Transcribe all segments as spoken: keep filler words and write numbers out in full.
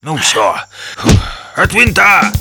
Ну все, от винта.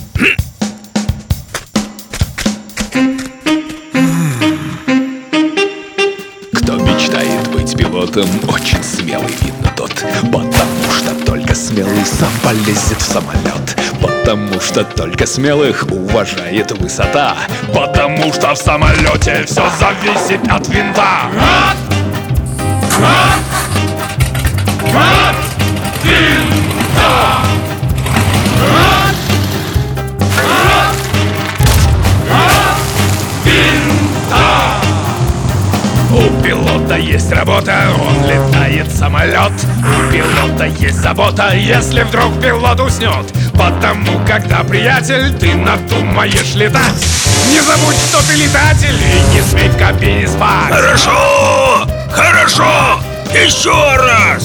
Кто мечтает быть пилотом, очень смелый, видно тот. Потому что только смелый сам полезет в самолет. Потому что только смелых уважает высота. Потому что в самолете все зависит от винта. От, от, от винта. От, от, от винта. У пилота есть работа, он летает самолет. У пилота есть забота, если вдруг пилот уснет. Потому, когда, приятель, ты надумаешь летать, не забудь, что ты летатель, и не смей в кабине спать. Хорошо, хорошо, еще раз.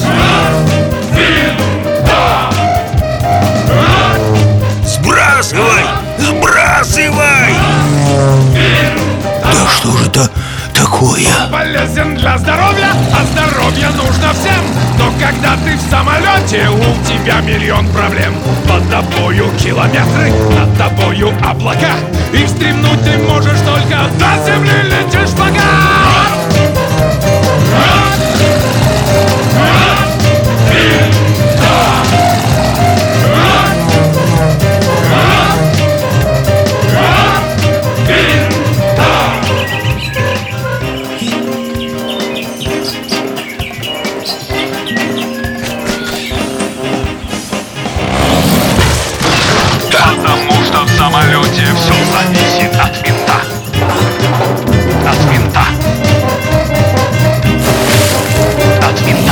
Сбрасывай, сбрасывай. Да что же это такое? Полезен для здоровья, а здоровье нужно всем. Но когда ты в самолете, у тебя миллион проблем. Под тобою километры, над тобою облака, и встремнуть ты можешь только до земли летишь пока. Потому что в самолете все зависит от винта. От винта. От винта.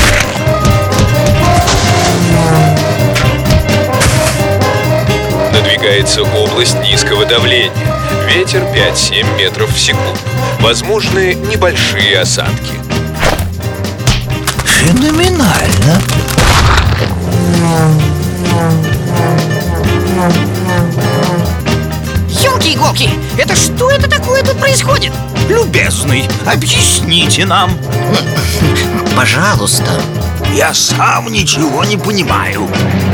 Надвигается область низкого давления. Ветер пять-семь метров в секунду. Возможны небольшие осадки. Феноменально. Ёлки-иголки, это что это такое тут происходит? Любезный, объясните нам. Пожалуйста. Я сам ничего не понимаю.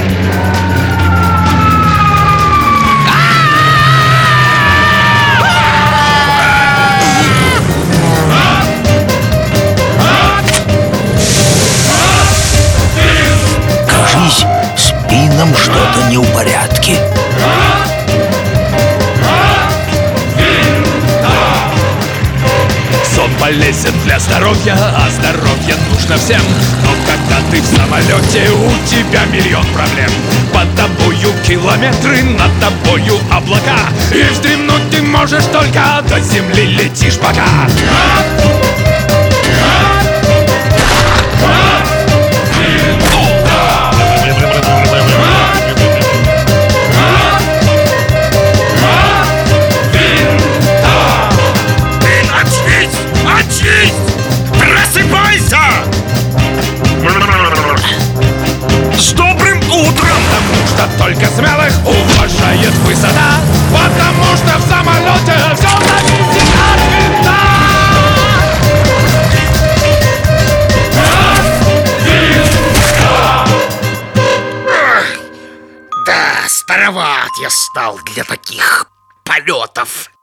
Кажись, с Пином что-то не в порядке. Сон полезен для здоровья, а здоровье нужно всем. Но когда ты в самолете, у тебя миллион проблем. Под тобою километры, над тобою облака, и вздремнуть ты можешь только до земли летишь пока. Просыпайся! С добрым утром! Потому что только смелых уважает высота. Потому что в самолете все зависит от винта. Да, староват я стал для таких полетов.